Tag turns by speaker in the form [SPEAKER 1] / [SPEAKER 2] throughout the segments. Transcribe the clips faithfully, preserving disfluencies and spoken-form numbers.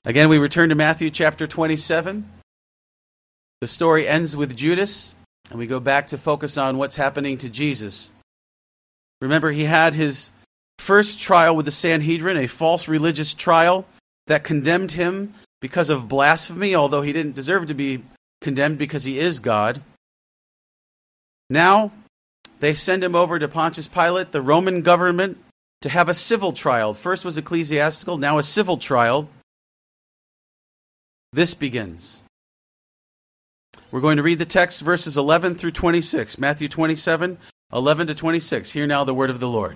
[SPEAKER 1] Again, we return to Matthew chapter twenty-seven. The story ends with Judas, and we go back to focus on what's happening to Jesus. Remember, he had his first trial with the Sanhedrin, a false religious trial that condemned him because of blasphemy, although he didn't deserve to be condemned because he is God. Now, they send him over to Pontius Pilate, the Roman government, to have a civil trial. First was ecclesiastical, now a civil trial. This begins. We're going to read the text, verses eleven through twenty-six. Matthew twenty-seven, eleven to twenty-six. Hear now the word of the Lord.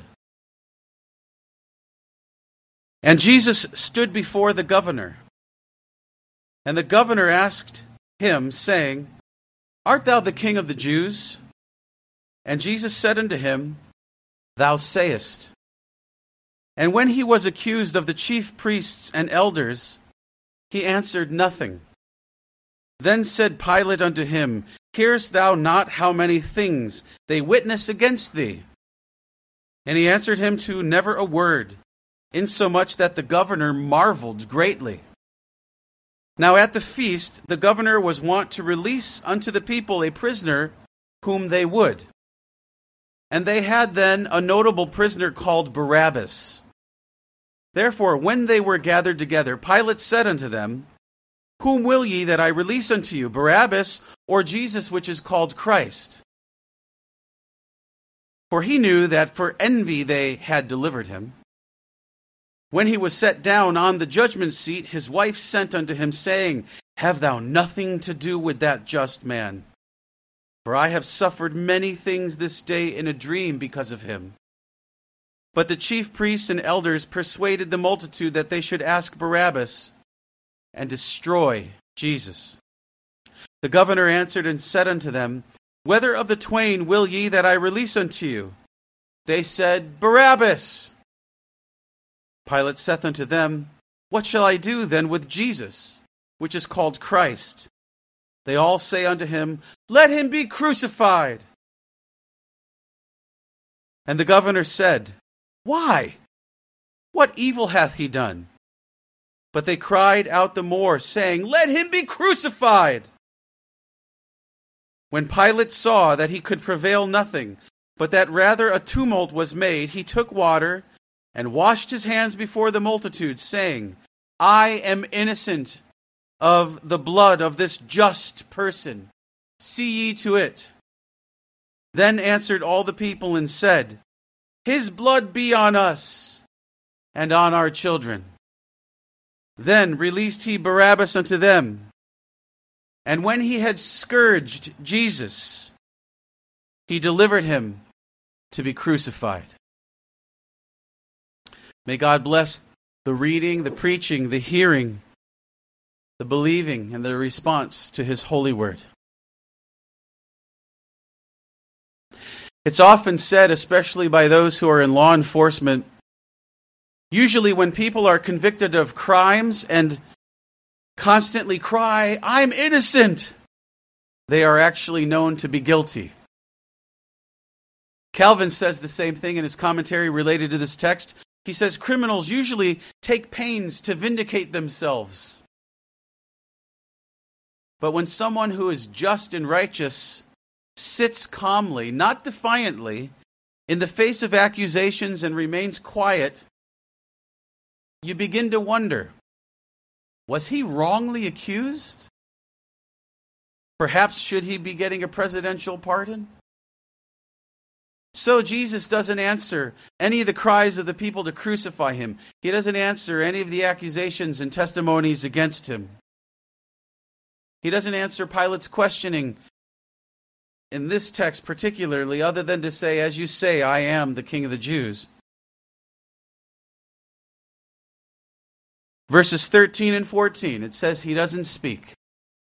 [SPEAKER 1] And Jesus stood before the governor. And the governor asked him, saying, Art thou the king of the Jews? And Jesus said unto him, Thou sayest. And when he was accused of the chief priests and elders, he answered nothing. Then said Pilate unto him, Hearest thou not how many things they witness against thee? And he answered him to never a word, insomuch that the governor marveled greatly. Now at the feast the governor was wont to release unto the people a prisoner whom they would. And they had then a notable prisoner called Barabbas. Therefore, when they were gathered together, Pilate said unto them, Whom will ye that I release unto you, Barabbas, or Jesus which is called Christ? For he knew that for envy they had delivered him. When he was set down on the judgment seat, his wife sent unto him, saying, Have thou nothing to do with that just man? For I have suffered many things this day in a dream because of him. But the chief priests and elders persuaded the multitude that they should ask Barabbas and destroy Jesus. The governor answered and said unto them, Whether of the twain will ye that I release unto you? They said, Barabbas. Pilate saith unto them, What shall I do then with Jesus, which is called Christ? They all say unto him, Let him be crucified. And the governor said, Why? What evil hath he done? But they cried out the more, saying, Let him be crucified. When Pilate saw that he could prevail nothing, but that rather a tumult was made, he took water and washed his hands before the multitude, saying, I am innocent of the blood of this just person. See ye to it. Then answered all the people and said, His blood be on us and on our children. Then released he Barabbas unto them. And when he had scourged Jesus, he delivered him to be crucified. May God bless the reading, the preaching, the hearing, the believing, and the response to his holy word. It's often said, especially by those who are in law enforcement, usually when people are convicted of crimes and constantly cry, I'm innocent, they are actually known to be guilty. Calvin says the same thing in his commentary related to this text. He says criminals usually take pains to vindicate themselves. But when someone who is just and righteous sits calmly, not defiantly, in the face of accusations and remains quiet, you begin to wonder, was he wrongly accused? Perhaps should he be getting a presidential pardon? So Jesus doesn't answer any of the cries of the people to crucify him. He doesn't answer any of the accusations and testimonies against him. He doesn't answer Pilate's questioning in this text particularly, other than to say, as you say, I am the King of the Jews. Verses thirteen and fourteen, it says he doesn't speak.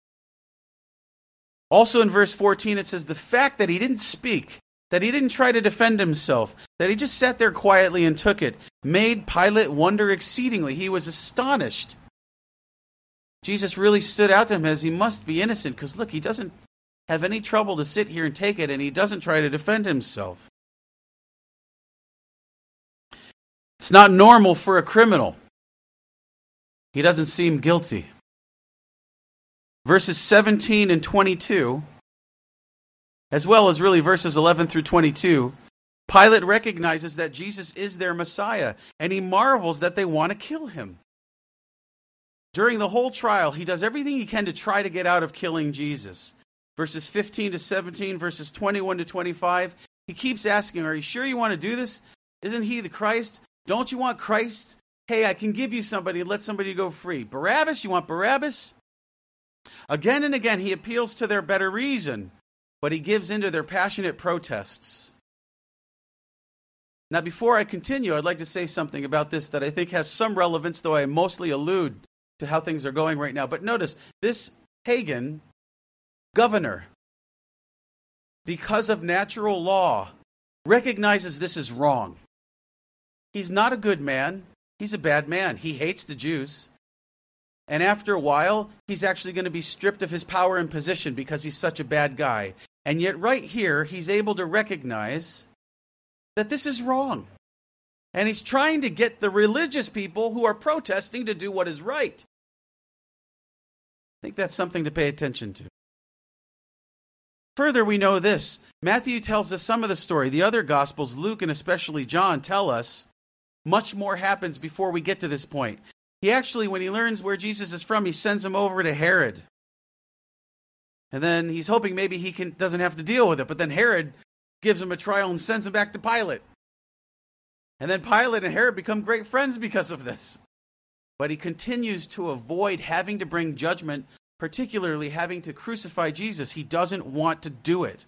[SPEAKER 1] Also in verse fourteen, it says the fact that he didn't speak, that he didn't try to defend himself, that he just sat there quietly and took it, made Pilate wonder exceedingly. He was astonished. Jesus really stood out to him as he must be innocent, because look, he doesn't have any trouble to sit here and take it, and he doesn't try to defend himself. It's not normal for a criminal He doesn't seem guilty. Verses seventeen and twenty-two, as well as really verses eleven through twenty-two, Pilate recognizes that Jesus is their Messiah, and he marvels that they want to kill him. During the whole trial, he does everything he can to try to get out of killing Jesus. Verses fifteen to seventeen, verses twenty-one to twenty-five, he keeps asking, are you sure you want to do this? Isn't he the Christ? Don't you want Christ? Hey, I can give you somebody and let somebody go free. Barabbas, you want Barabbas? Again and again, he appeals to their better reason, but he gives in to their passionate protests. Now, before I continue, I'd like to say something about this that I think has some relevance, though I mostly allude to how things are going right now. But notice, this pagan governor, because of natural law, recognizes this is wrong. He's not a good man. He's a bad man. He hates the Jews. And after a while, he's actually going to be stripped of his power and position because he's such a bad guy. And yet right here, he's able to recognize that this is wrong. And he's trying to get the religious people who are protesting to do what is right. I think that's something to pay attention to. Further, we know this. Matthew tells us some of the story. The other Gospels, Luke and especially John, tell us much more happens before we get to this point. He actually, when he learns where Jesus is from, he sends him over to Herod. And then he's hoping maybe he can, doesn't have to deal with it. But then Herod gives him a trial and sends him back to Pilate. And then Pilate and Herod become great friends because of this. But he continues to avoid having to bring judgment, particularly having to crucify Jesus. He doesn't want to do it.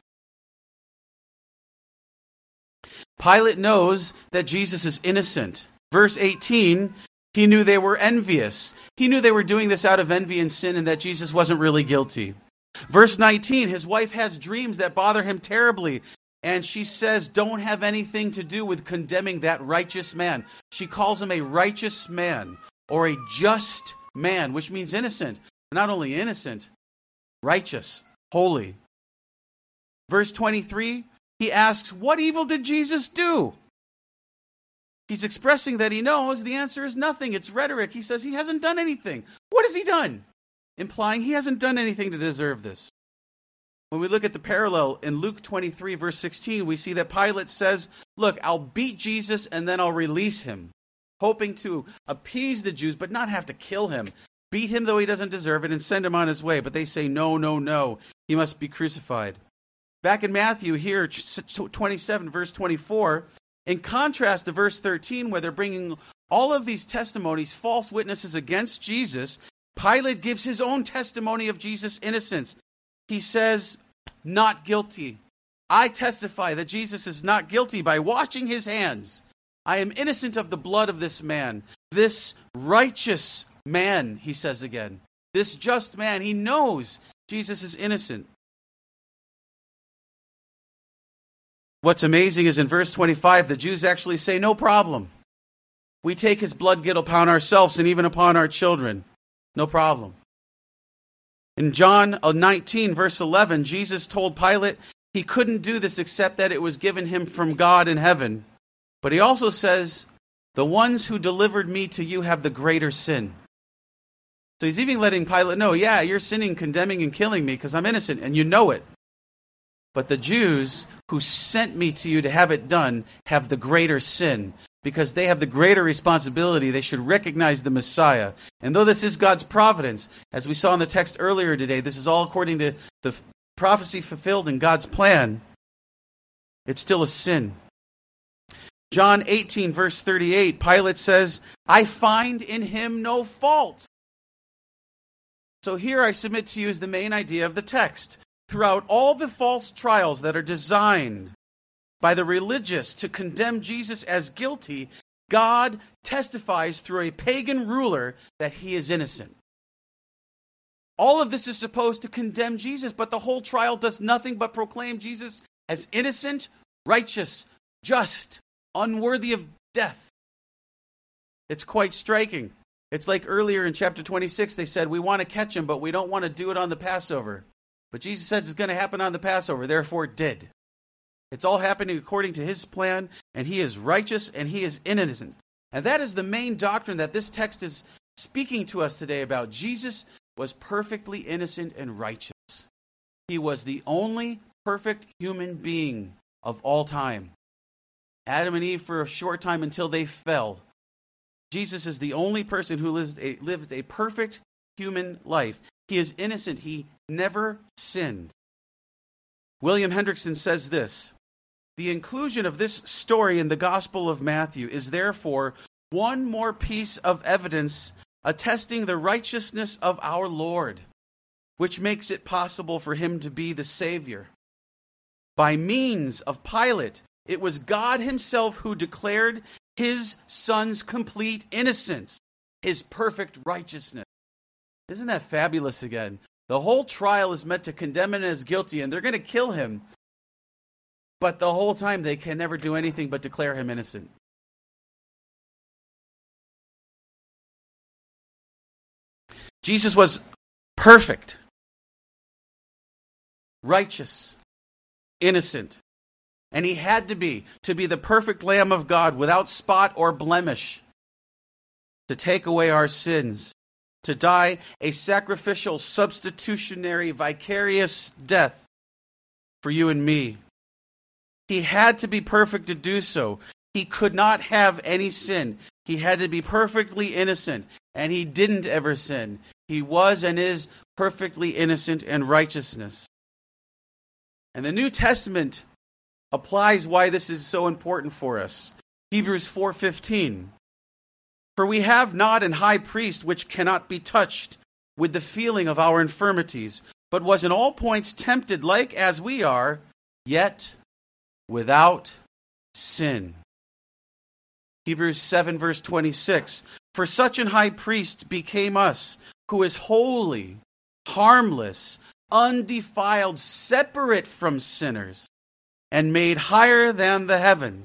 [SPEAKER 1] Pilate knows that Jesus is innocent. Verse eighteen, he knew they were envious. He knew they were doing this out of envy and sin and that Jesus wasn't really guilty. Verse nineteen, his wife has dreams that bother him terribly. And she says, don't have anything to do with condemning that righteous man. She calls him a righteous man or a just man, which means innocent. Not only innocent, righteous, holy. Verse twenty-three, he asks, what evil did Jesus do? He's expressing that he knows the answer is nothing. It's rhetoric. He says he hasn't done anything. What has he done? Implying he hasn't done anything to deserve this. When we look at the parallel in Luke twenty-three, verse sixteen, we see that Pilate says, look, I'll beat Jesus and then I'll release him, hoping to appease the Jews but not have to kill him. Beat him though he doesn't deserve it and send him on his way. But they say, no, no, no, he must be crucified. Back in Matthew here, twenty-seven, verse twenty-four, in contrast to verse thirteen, where they're bringing all of these testimonies, false witnesses against Jesus, Pilate gives his own testimony of Jesus' innocence. He says, not guilty. I testify that Jesus is not guilty by washing his hands. I am innocent of the blood of this man. This righteous man, he says again. This just man, he knows Jesus is innocent. What's amazing is in verse twenty-five, the Jews actually say, no problem. We take his blood guilt upon ourselves and even upon our children. No problem. In John nineteen, verse eleven, Jesus told Pilate he couldn't do this except that it was given him from God in heaven. But he also says, the ones who delivered me to you have the greater sin. So he's even letting Pilate know, yeah, you're sinning, condemning, and killing me because I'm innocent, and you know it. But the Jews who sent me to you to have it done have the greater sin, because they have the greater responsibility. They should recognize the Messiah. And though this is God's providence, as we saw in the text earlier today, this is all according to the prophecy fulfilled in God's plan, it's still a sin. John eighteen, verse thirty-eight, Pilate says, I find in him no fault. So here I submit to you is the main idea of the text. Throughout all the false trials that are designed by the religious to condemn Jesus as guilty, God testifies through a pagan ruler that he is innocent. All of this is supposed to condemn Jesus, but the whole trial does nothing but proclaim Jesus as innocent, righteous, just, unworthy of death. It's quite striking. It's like earlier in chapter twenty-six, they said, we want to catch him, but we don't want to do it on the Passover. But Jesus says it's going to happen on the Passover, therefore it did. It's all happening according to his plan, and he is righteous and he is innocent. And that is the main doctrine that this text is speaking to us today about Jesus was perfectly innocent and righteous. He was the only perfect human being of all time. Adam and Eve for a short time until they fell. Jesus is the only person who lived a, lived a perfect human life. He is innocent. He never sinned. William Hendrickson says this: the inclusion of this story in the Gospel of Matthew is therefore one more piece of evidence attesting the righteousness of our Lord, which makes it possible for him to be the Savior. By means of Pilate, it was God himself who declared his son's complete innocence, his perfect righteousness. Isn't that fabulous again? The whole trial is meant to condemn him as guilty, and they're going to kill him. But the whole time they can never do anything but declare him innocent. Jesus was perfect, righteous, innocent. And he had to be, to be the perfect Lamb of God without spot or blemish, to take away our sins, to die a sacrificial, substitutionary, vicarious death for you and me. He had to be perfect to do so. He could not have any sin. He had to be perfectly innocent, and he didn't ever sin. He was and is perfectly innocent in righteousness. And the New Testament applies why this is so important for us. Hebrews four fifteen. For we have not an high priest which cannot be touched with the feeling of our infirmities, but was in all points tempted like as we are, yet without sin. Hebrews seven verse twenty-six. For such an high priest became us, who is holy, harmless, undefiled, separate from sinners, and made higher than the heavens.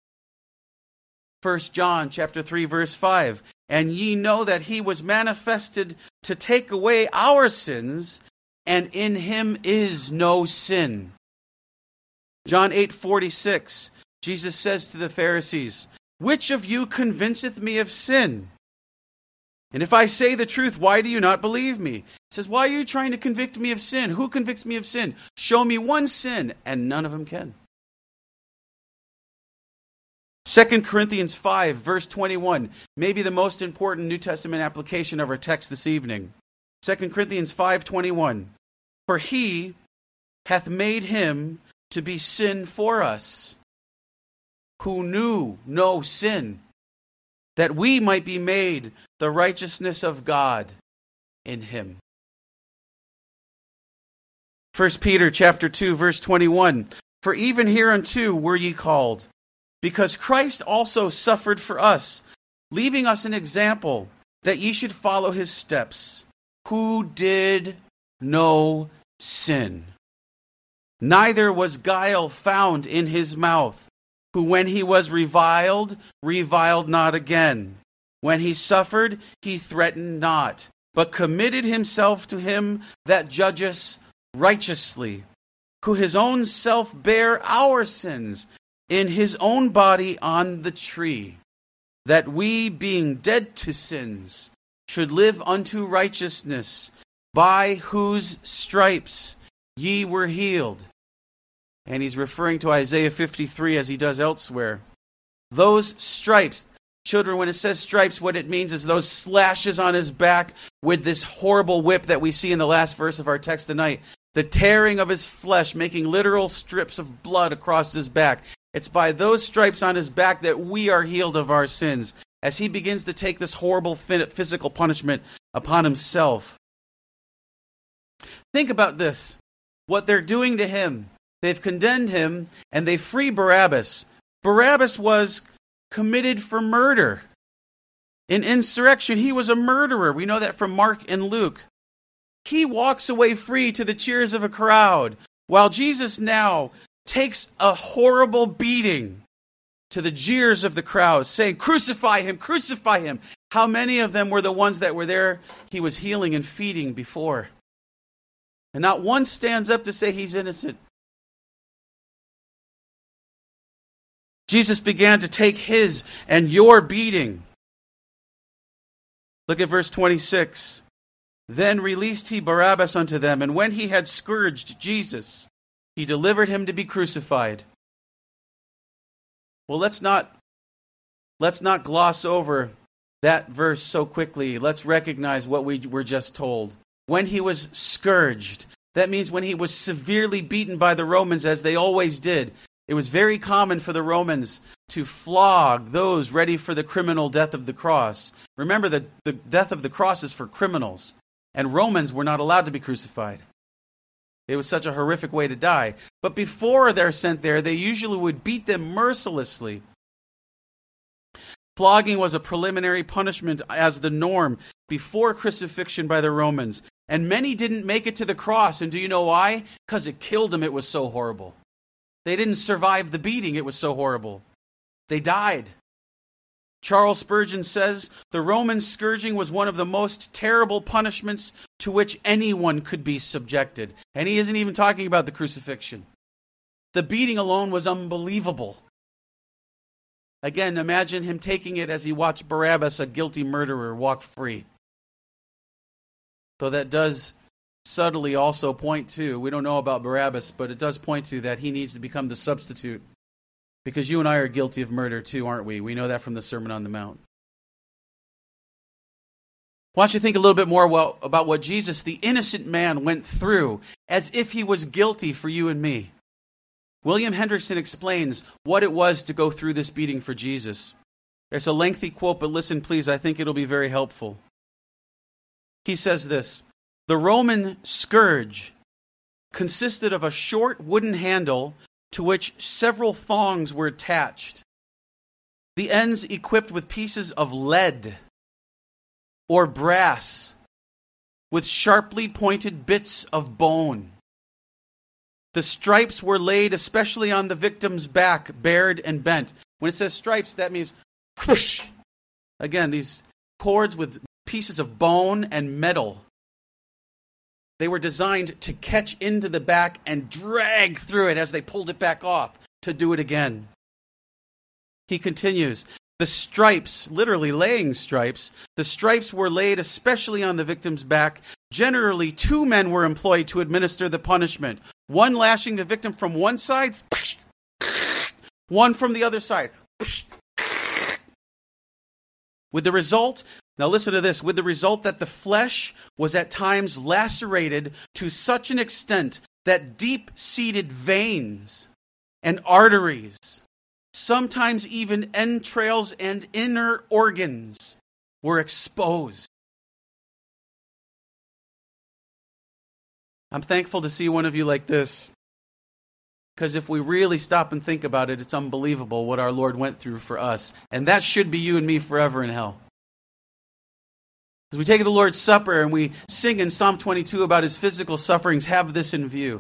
[SPEAKER 1] First John chapter three verse five. And ye know that he was manifested to take away our sins, and in him is no sin. John eight forty-six. Jesus says to the Pharisees, which of you convinceth me of sin? And if I say the truth, why do you not believe me? He says, why are you trying to convict me of sin? Who convicts me of sin? Show me one sin, and none of them can. Second Corinthians five, verse twenty-one, maybe the most important New Testament application of our text this evening. Second Corinthians five twenty-one. For he hath made him to be sin for us, who knew no sin, that we might be made the righteousness of God in him. First Peter chapter two, verse twenty-one. For even hereunto were ye called, because Christ also suffered for us, leaving us an example, that ye should follow his steps, who did no sin. Neither was guile found in his mouth, who when he was reviled, reviled not again. When he suffered, he threatened not, but committed himself to him that judgeth righteously, who his own self bare our sins in his own body on the tree, that we, being dead to sins, should live unto righteousness, by whose stripes ye were healed. And he's referring to Isaiah fifty-three as he does elsewhere. Those stripes, children, when it says stripes, what it means is those slashes on his back with this horrible whip that we see in the last verse of our text tonight. The tearing of his flesh, making literal strips of blood across his back. It's by those stripes on his back that we are healed of our sins, as he begins to take this horrible physical punishment upon himself. Think about this. What they're doing to him. They've condemned him, and they free Barabbas. Barabbas was committed for murder. In insurrection, he was a murderer. We know that from Mark and Luke. He walks away free to the cheers of a crowd, while Jesus now takes a horrible beating to the jeers of the crowd, saying, crucify him, crucify him. How many of them were the ones that were there he was healing and feeding before? And not one stands up to say he's innocent. Jesus began to take his and your beating. Look at verse twenty-six. Then released he Barabbas unto them, and when he had scourged Jesus, he delivered him to be crucified. Well, let's not, let's not gloss over that verse so quickly. Let's recognize what we were just told. When he was scourged, that means when he was severely beaten by the Romans, as they always did. It was very common for the Romans to flog those ready for the criminal death of the cross. Remember that the death of the cross is for criminals, and Romans were not allowed to be crucified. It was such a horrific way to die. But before they're sent there, they usually would beat them mercilessly. Flogging was a preliminary punishment as the norm before crucifixion by the Romans. And many didn't make it to the cross. And do you know why? Because it killed them. It was so horrible. They didn't survive the beating. It was so horrible. They died. Charles Spurgeon says, the Roman scourging was one of the most terrible punishments to which anyone could be subjected. And he isn't even talking about the crucifixion. The beating alone was unbelievable. Again, imagine him taking it as he watched Barabbas, a guilty murderer, walk free. Though that does subtly also point to, we don't know about Barabbas, but it does point to that he needs to become the substitute. Because you and I are guilty of murder too, aren't we? We know that from the Sermon on the Mount. Why don't you think a little bit more about what Jesus, the innocent man, went through as if he was guilty for you and me. William Hendrickson explains what it was to go through this beating for Jesus. There's a lengthy quote, but listen please, I think it'll be very helpful. He says this, the Roman scourge consisted of a short wooden handle to which several thongs were attached, the ends equipped with pieces of lead or brass with sharply pointed bits of bone. The stripes were laid especially on the victim's back, bared and bent. When it says stripes, that means whoosh. Again, these cords with pieces of bone and metal. They were designed to catch into the back and drag through it as they pulled it back off to do it again. He continues, the stripes, literally laying stripes, the stripes were laid especially on the victim's back. Generally, two men were employed to administer the punishment. One lashing the victim from one side, one from the other side. With the result, now listen to this, with the result that the flesh was at times lacerated to such an extent that deep-seated veins and arteries, sometimes even entrails and inner organs, were exposed. I'm thankful to see one of you like this, because if we really stop and think about it, it's unbelievable what our Lord went through for us. And that should be you and me forever in hell. As we take the Lord's Supper and we sing in Psalm twenty-two about his physical sufferings, have this in view.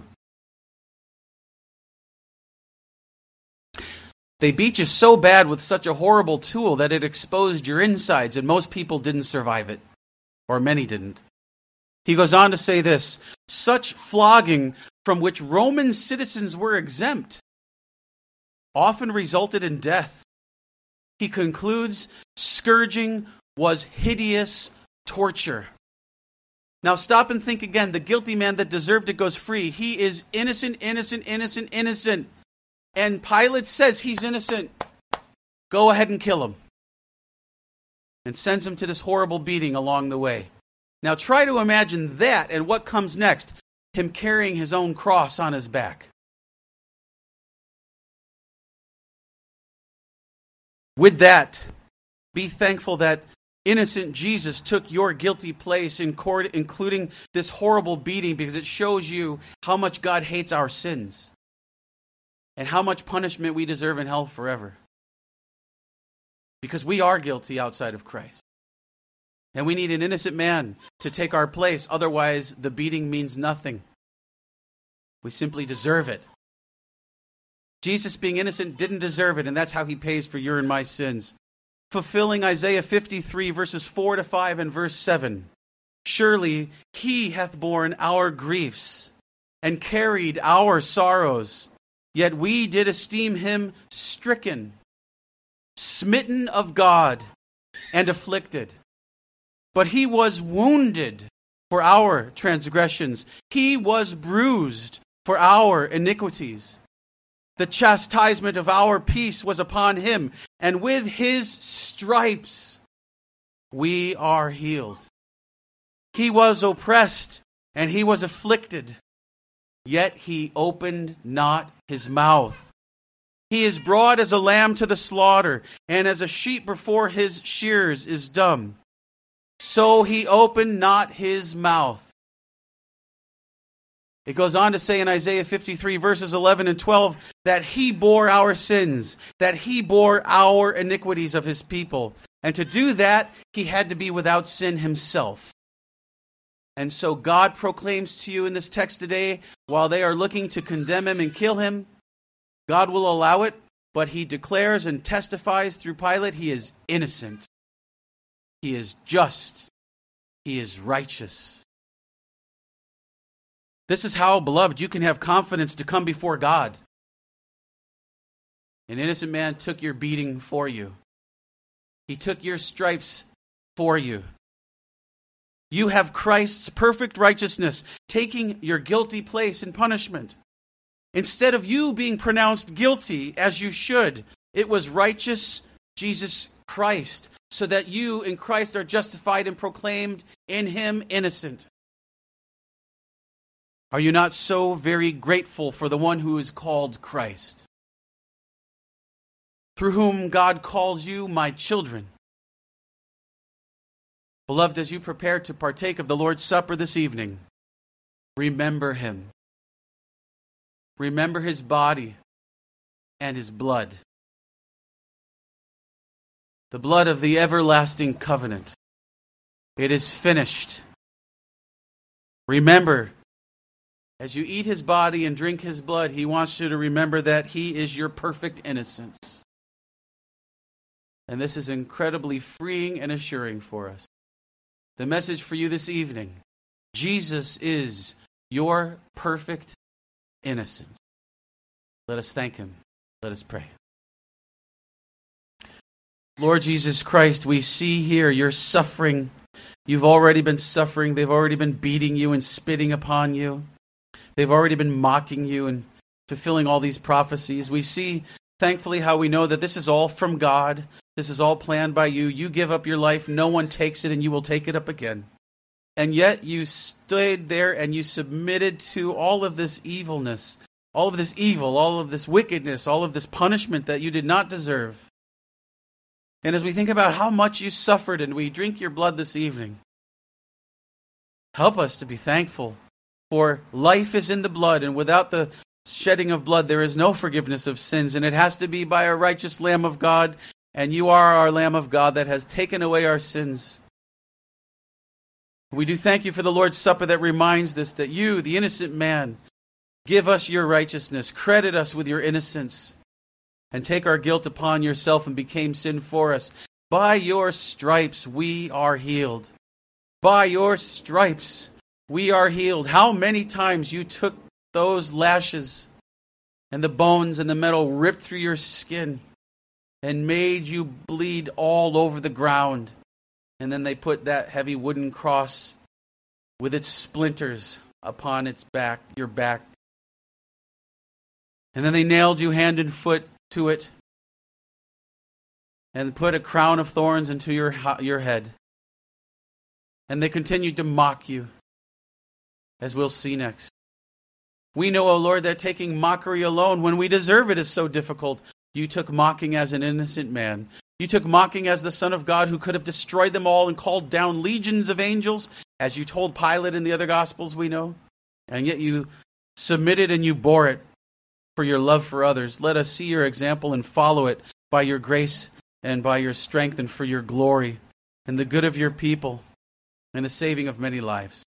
[SPEAKER 1] They beat you so bad with such a horrible tool that it exposed your insides, and most people didn't survive it, or many didn't. He goes on to say this, such flogging from which Roman citizens were exempt often resulted in death. He concludes, scourging was hideous torture. Now stop and think again. The guilty man that deserved it goes free. He is innocent, innocent, innocent, innocent. And Pilate says he's innocent. Go ahead and kill him. And sends him to this horrible beating along the way. Now try to imagine that and what comes next. Him carrying his own cross on his back. With that, be thankful that innocent Jesus took your guilty place in court, including this horrible beating, because it shows you how much God hates our sins and how much punishment we deserve in hell forever. Because we are guilty outside of Christ. And we need an innocent man to take our place. Otherwise, the beating means nothing. We simply deserve it. Jesus, being innocent, didn't deserve it, and that's how he pays for your and my sins. Fulfilling Isaiah fifty-three, verses four to five and verse seven. Surely he hath borne our griefs and carried our sorrows. Yet we did esteem him stricken, smitten of God, and afflicted. But he was wounded for our transgressions. He was bruised for our iniquities. The chastisement of our peace was upon him, and with his stripes we are healed. He was oppressed, and he was afflicted, yet he opened not his mouth. He is brought as a lamb to the slaughter, and as a sheep before his shearers is dumb. So he opened not his mouth. It goes on to say in Isaiah fifty-three, verses eleven and twelve, that he bore our sins, that he bore our iniquities of his people. And to do that, he had to be without sin himself. And so God proclaims to you in this text today, while they are looking to condemn him and kill him, God will allow it, but he declares and testifies through Pilate he is innocent. He is just. He is righteous. This is how, beloved, you can have confidence to come before God. An innocent man took your beating for you. He took your stripes for you. You have Christ's perfect righteousness taking your guilty place in punishment. Instead of you being pronounced guilty as you should, it was righteous Jesus Christ, so that you in Christ are justified and proclaimed in him innocent. Are you not so very grateful for the one who is called Christ, through whom God calls you my children? Beloved, as you prepare to partake of the Lord's Supper this evening, remember him. Remember his body and his blood. The blood of the everlasting covenant. It is finished. Remember, as you eat his body and drink his blood, he wants you to remember that he is your perfect innocence. And this is incredibly freeing and assuring for us. The message for you this evening: Jesus is your perfect innocence. Let us thank him. Let us pray. Lord Jesus Christ, we see here your suffering. You've already been suffering. They've already been beating you and spitting upon you. They've already been mocking you and fulfilling all these prophecies. We see, thankfully, how we know that this is all from God. This is all planned by you. You give up your life. No one takes it, and you will take it up again. And yet you stood there and you submitted to all of this evilness, all of this evil, all of this wickedness, all of this punishment that you did not deserve. And as we think about how much you suffered and we drink your blood this evening, help us to be thankful. For life is in the blood, and without the shedding of blood there is no forgiveness of sins. And it has to be by a righteous Lamb of God. And you are our Lamb of God that has taken away our sins. We do thank you for the Lord's Supper that reminds us that you, the innocent man, give us your righteousness, credit us with your innocence, and take our guilt upon yourself and became sin for us. By your stripes we are healed. By your stripes we are healed. How many times you took those lashes and the bones and the metal ripped through your skin and made you bleed all over the ground. And then they put that heavy wooden cross with its splinters upon its back, your back. And then they nailed you hand and foot to it and put a crown of thorns into your, your head. And they continued to mock you, as we'll see next. We know, O Lord, that taking mockery alone when we deserve it is so difficult. You took mocking as an innocent man. You took mocking as the Son of God who could have destroyed them all and called down legions of angels, as you told Pilate in the other Gospels we know. And yet you submitted and you bore it for your love for others. Let us see your example and follow it by your grace and by your strength and for your glory and the good of your people and the saving of many lives.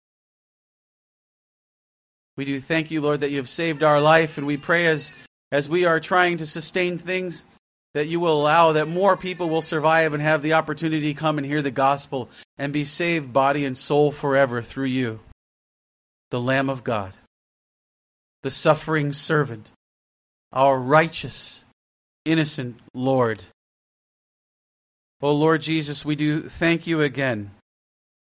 [SPEAKER 1] We do thank you, Lord, that you have saved our life, and we pray as As we are trying to sustain things, that you will allow that more people will survive and have the opportunity to come and hear the gospel and be saved body and soul forever through you, the Lamb of God, the suffering servant, our righteous, innocent Lord. Oh Lord Jesus, we do thank you again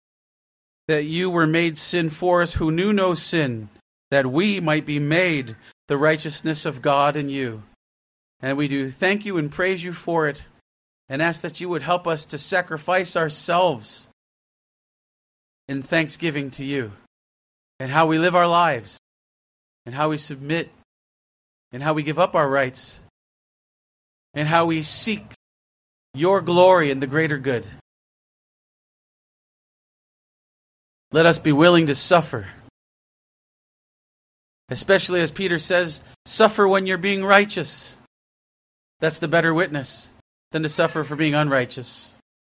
[SPEAKER 1] that you were made sin for us who knew no sin, that we might be made the righteousness of God in you. And we do thank you and praise you for it, and ask that you would help us to sacrifice ourselves in thanksgiving to you, and how we live our lives, and how we submit, and how we give up our rights, and how we seek your glory and the greater good. Let us be willing to suffer, especially as Peter says, suffer when you're being righteous. That's the better witness than to suffer for being unrighteous.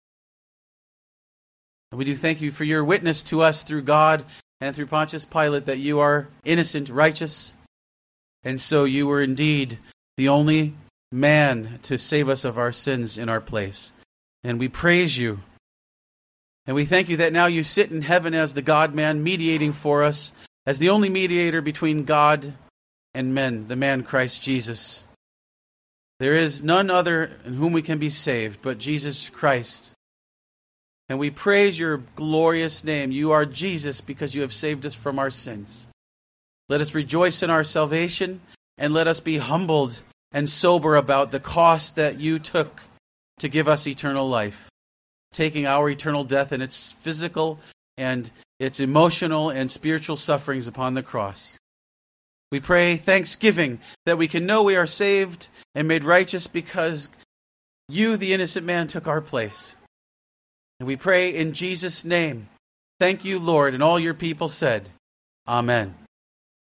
[SPEAKER 1] And we do thank you for your witness to us through God and through Pontius Pilate that you are innocent, righteous, and so you were indeed the only man to save us of our sins in our place. And we praise you. And we thank you that now you sit in heaven as the God-man, mediating for us, as the only mediator between God and men, the man Christ Jesus. There is none other in whom we can be saved but Jesus Christ. And we praise your glorious name. You are Jesus because you have saved us from our sins. Let us rejoice in our salvation, and let us be humbled and sober about the cost that you took to give us eternal life, taking our eternal death and its physical and its emotional and spiritual sufferings upon the cross. We pray thanksgiving that we can know we are saved and made righteous because you, the innocent man, took our place. And we pray in Jesus' name. Thank you, Lord. And all your people said, Amen.